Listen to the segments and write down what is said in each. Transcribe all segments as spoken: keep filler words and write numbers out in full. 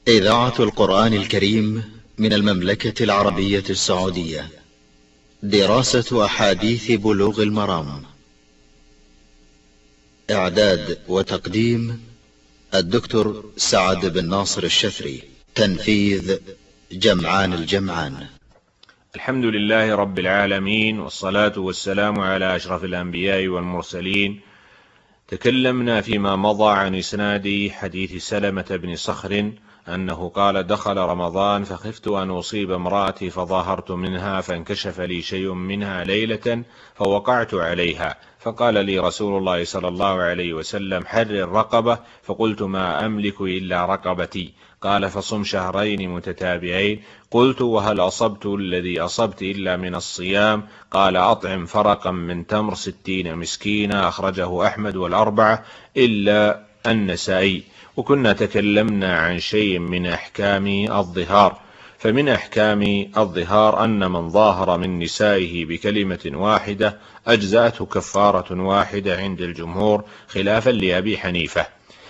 إذاعة القرآن الكريم من المملكة العربية السعودية. دراسة أحاديث بلوغ المرام. إعداد وتقديم الدكتور سعد بن ناصر الشفري. تنفيذ جمعان الجمعان. الحمد لله رب العالمين، والصلاة والسلام على أشرف الأنبياء والمرسلين. تكلمنا فيما مضى عن إسناد حديث سلمة بن صخر أنه قال: دخل رمضان فخفت أن أصيب امرأتي فظاهرت منها فانكشف لي شيء منها ليلة فوقعت عليها، فقال لي رسول الله صلى الله عليه وسلم: حرر رقبة، فقلت: ما أملك إلا رقبتي. قال: فصم شهرين متتابعين. قلت: وهل أصبت الذي أصبت إلا من الصيام؟ قال: أطعم فرقا من تمر ستين مسكينا. أخرجه أحمد والأربعة إلا النسائي. وكنا تكلمنا عن شيء من أحكام الظهار. فمن أحكام الظهار أن من ظاهر من نسائه بكلمة واحدة أجزأته كفارة واحدة عند الجمهور، خلافا لأبي حنيفة.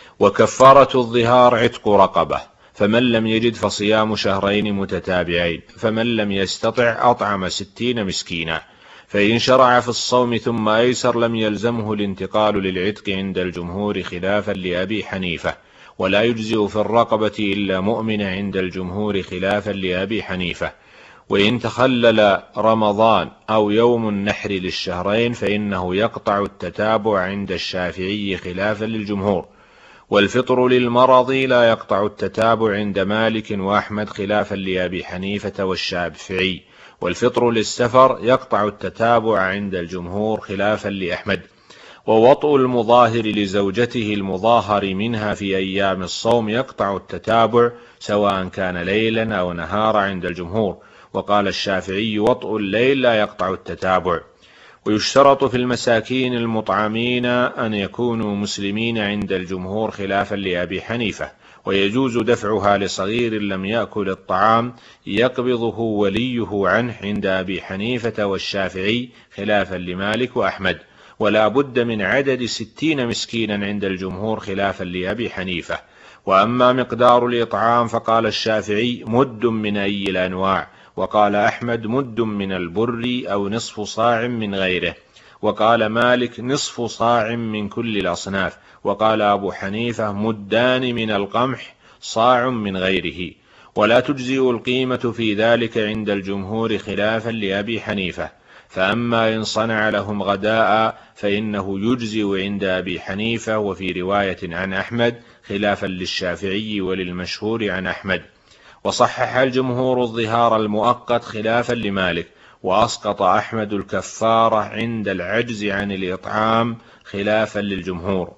وكفارة الظهار عتق رقبة، فمن لم يجد فصيام شهرين متتابعين، فمن لم يستطع أطعم ستين مسكينا. فإن شرع في الصوم ثم أيسر لم يلزمه الانتقال للعتق عند الجمهور، خلافا لأبي حنيفة. ولا يجزئ في الرقبة إلا مؤمن عند الجمهور، خلافا لأبي حنيفة. وإن تخلل رمضان أو يوم النحر للشهرين فإنه يقطع التتابع عند الشافعي، خلافا للجمهور. والفطر للمرض لا يقطع التتابع عند مالك وأحمد، خلافا لأبي حنيفة والشافعي. والفطر للسفر يقطع التتابع عند الجمهور، خلافا لأحمد. ووطء المظاهر لزوجته المظاهر منها في أيام الصوم يقطع التتابع سواء كان ليلا أو نهارا عند الجمهور. وقال الشافعي: وطء الليل لا يقطع التتابع. ويشترط في المساكين المطعمين أن يكونوا مسلمين عند الجمهور، خلافا لأبي حنيفة. ويجوز دفعها لصغير لم يأكل الطعام يقبضه وليه عنه عند أبي حنيفة والشافعي، خلافا لمالك وأحمد. ولا بد من عدد ستين مسكينا عند الجمهور، خلافا لأبي حنيفة. وأما مقدار الإطعام فقال الشافعي: مد من أي الأنواع. وقال أحمد: مد من البر أو نصف صاع من غيره. وقال مالك: نصف صاع من كل الأصناف. وقال أبو حنيفة: مدان من القمح، صاع من غيره. ولا تجزئ القيمة في ذلك عند الجمهور، خلافا لأبي حنيفة. فأما إن صنع لهم غداء فإنه يجزئ عند أبي حنيفة، وفي رواية عن أحمد، خلافا للشافعي وللمشهور عن أحمد. وصحح الجمهور الظهار المؤقت، خلافا لمالك. وأسقط أحمد الكفارة عند العجز عن الإطعام، خلافا للجمهور.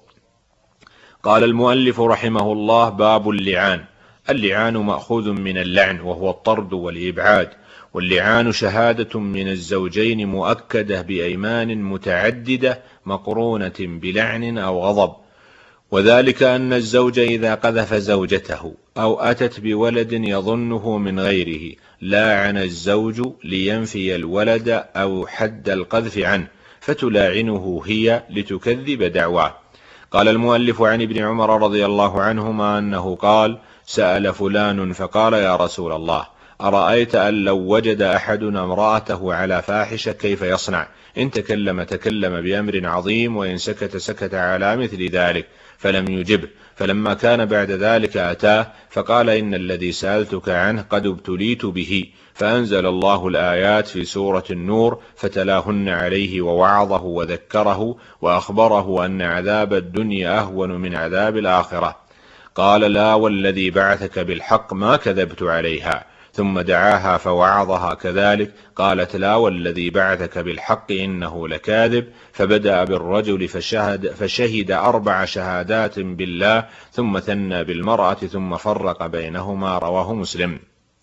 قال المؤلف رحمه الله: باب اللعان. اللعان مأخوذ من اللعن، وهو الطرد والإبعاد. واللعان شهادة من الزوجين مؤكدة بأيمان متعددة مقرونة بلعن أو غضب. وذلك أن الزوج إذا قذف زوجته أو أتت بولد يظنه من غيره لاعن الزوج لينفي الولد أو حد القذف عنه، فتلاعنه هي لتكذب دعواه. قال المؤلف: عن ابن عمر رضي الله عنهما أنه قال: سأل فلان فقال: يا رسول الله، أرأيت أن لو وجد أحدنا امرأته على فاحشة كيف يصنع؟ إن تكلم تكلم بأمر عظيم، وإن سكت سكت على مثل ذلك، فلم يجبه. فلما كان بعد ذلك أتاه فقال: إن الذي سألتك عنه قد ابتليت به. فأنزل الله الآيات في سورة النور فتلاهن عليه ووعظه وذكره وأخبره أن عذاب الدنيا أهون من عذاب الآخرة. قال: لا والذي بعثك بالحق ما كذبت عليها. ثم دعاها فوعظها كذلك. قالت: لا والذي بعثك بالحق إنه لكاذب. فبدأ بالرجل فشهد, فشهد أربع شهادات بالله، ثم ثنى بالمرأة، ثم فرق بينهما. رواه مسلم.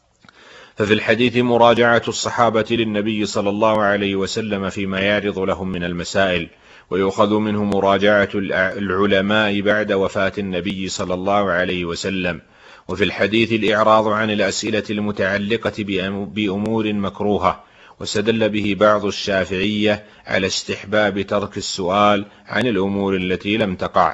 ففي الحديث مراجعة الصحابة للنبي صلى الله عليه وسلم فيما يعرض لهم من المسائل، ويؤخذ منه مراجعة العلماء بعد وفاة النبي صلى الله عليه وسلم. وفي الحديث الإعراض عن الأسئلة المتعلقة بأمور مكروهة. واستدل به بعض الشافعية على استحباب ترك السؤال عن الأمور التي لم تقع.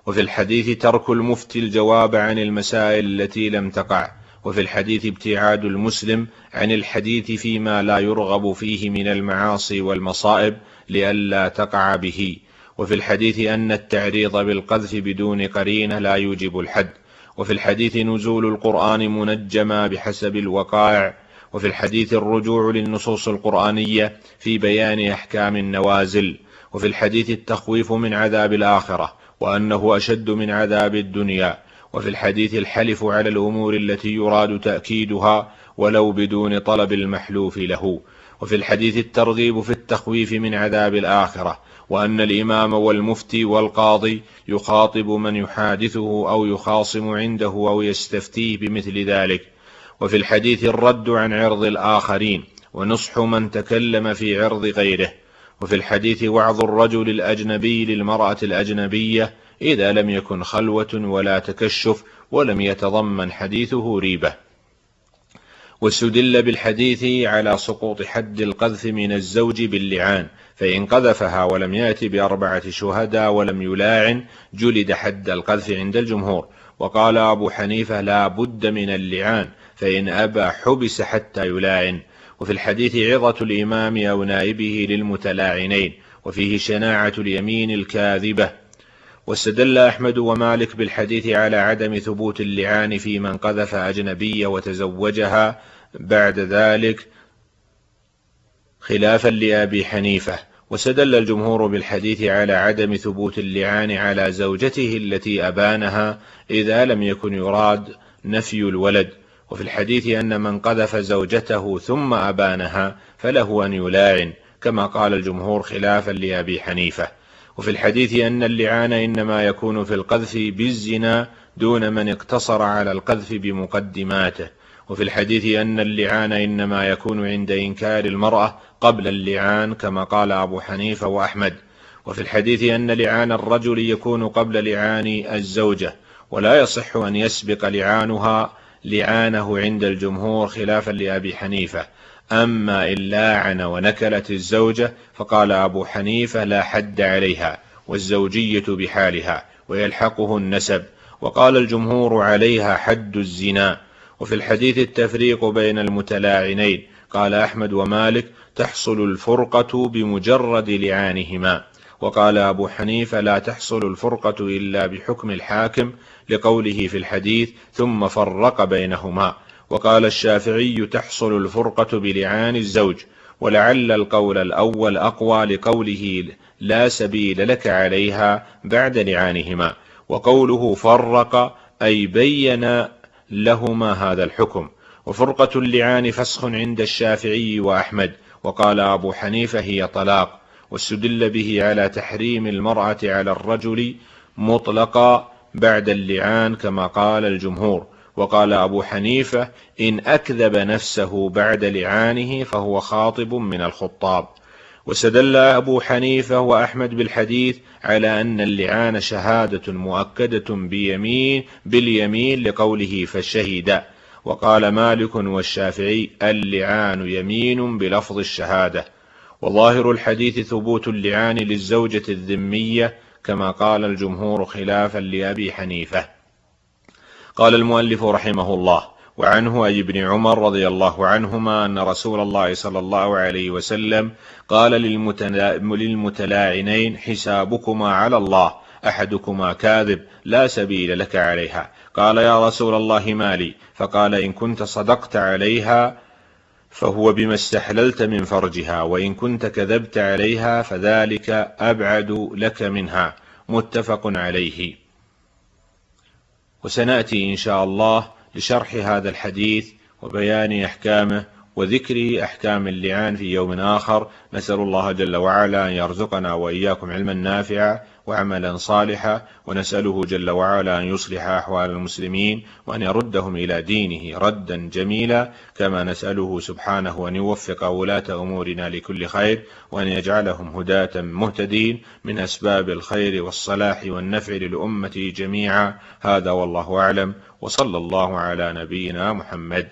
وفي الحديث ترك المفتي الجواب عن المسائل التي لم تقع. وفي الحديث ابتعاد المسلم عن الحديث فيما لا يرغب فيه من المعاصي والمصائب لئلا تقع به. وفي الحديث أن التعريض بالقذف بدون قرينة لا يوجب الحد. وفي الحديث نزول القرآن منجما بحسب الوقائع. وفي الحديث الرجوع للنصوص القرآنية في بيان أحكام النوازل. وفي الحديث التخويف من عذاب الآخرة وأنه أشد من عذاب الدنيا. وفي الحديث الحلف على الأمور التي يراد تأكيدها ولو بدون طلب المحلوف له. وفي الحديث الترغيب في التخويف من عذاب الآخرة وأن الإمام والمفتي والقاضي يخاطب من يحادثه أو يخاصم عنده أو يستفتيه بمثل ذلك. وفي الحديث الرد عن عرض الآخرين ونصح من تكلم في عرض غيره. وفي الحديث وعظ الرجل الأجنبي للمرأة الأجنبية إذا لم يكن خلوة ولا تكشف ولم يتضمن حديثه ريبة. واستدل بالحديث على سقوط حد القذف من الزوج باللعان، فإن قذفها ولم يأت بأربعة شهداء ولم يلاعن جلد حد القذف عند الجمهور. وقال أبو حنيفة لا بد من اللعان، فإن أبى حبس حتى يلاعن. وفي الحديث عظة الإمام أو نائبه للمتلاعنين، وفيه شناعة اليمين الكاذبة. واستدل أحمد ومالك بالحديث على عدم ثبوت اللعان في من قذف أجنبية وتزوجها بعد ذلك خلافا لأبي حنيفة. واستدل الجمهور بالحديث على عدم ثبوت اللعان على زوجته التي أبانها إذا لم يكن يراد نفي الولد. وفي الحديث أن من قذف زوجته ثم أبانها فله أن يلاعن كما قال الجمهور خلافا لأبي حنيفة. وفي الحديث أن اللعان إنما يكون في القذف بالزنا دون من اقتصر على القذف بمقدماته. وفي الحديث أن اللعان إنما يكون عند إنكار المرأة قبل اللعان كما قال أبو حنيفة وأحمد. وفي الحديث أن لعان الرجل يكون قبل لعان الزوجة، ولا يصح أن يسبق لعانها لعانه عند الجمهور خلافا لأبي حنيفة. أما إن لاعن ونكلت الزوجة فقال أبو حنيفة لا حد عليها والزوجية بحالها ويلحقه النسب، وقال الجمهور عليها حد الزنا. وفي الحديث التفريق بين المتلاعنين، قال أحمد ومالك تحصل الفرقة بمجرد لعانهما، وقال أبو حنيفة لا تحصل الفرقة إلا بحكم الحاكم لقوله في الحديث ثم فرق بينهما. وقال الشافعي تحصل الفرقة بلعان الزوج، ولعل القول الأول أقوى لقوله لا سبيل لك عليها بعد لعانهما، وقوله فرق أي بين لهما هذا الحكم. وفرقة اللعان فسخ عند الشافعي وأحمد، وقال أبو حنيفة هي طلاق. واستدل به على تحريم المرأة على الرجل مطلقا بعد اللعان كما قال الجمهور. وقال أبو حنيفة إن أكذب نفسه بعد لعانه فهو خاطب من الخطاب. واستدل أبو حنيفة وأحمد بالحديث على أن اللعان شهادة مؤكدة بيمين باليمين لقوله فشهد. وقال مالك والشافعي اللعان يمين بلفظ الشهادة. وظاهر الحديث ثبوت اللعان للزوجة الذمية كما قال الجمهور خلافا لأبي حنيفة. قال المؤلف رحمه الله وعنه أي ابن عمر رضي الله عنهما أن رسول الله صلى الله عليه وسلم قال للمتلاعنين حسابكما على الله، أحدكما كاذب لا سبيل لك عليها. قال يا رسول الله مالي؟ فقال إن كنت صدقت عليها فهو بما استحللت من فرجها، وإن كنت كذبت عليها فذلك أبعد لك منها. متفق عليه. وسنأتي إن شاء الله لشرح هذا الحديث وبيان أحكامه وذكر أحكام اللعان في يوم آخر. نسأل الله جل وعلا أن يرزقنا وإياكم علما نافعا وعملا صالحا، ونسأله جل وعلا أن يصلح أحوال المسلمين وأن يردهم إلى دينه ردا جميلا، كما نسأله سبحانه أن يوفق ولاة أمورنا لكل خير، وأن يجعلهم هداة مهتدين من أسباب الخير والصلاح والنفع للأمة جميعا. هذا والله أعلم، وصلى الله على نبينا محمد.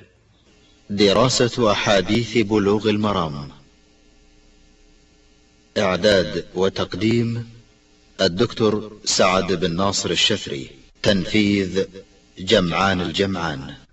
دراسة أحاديث بلوغ المرام، إعداد وتقديم الدكتور سعد بن ناصر الشفري. تنفيذ جمعان الجمعان.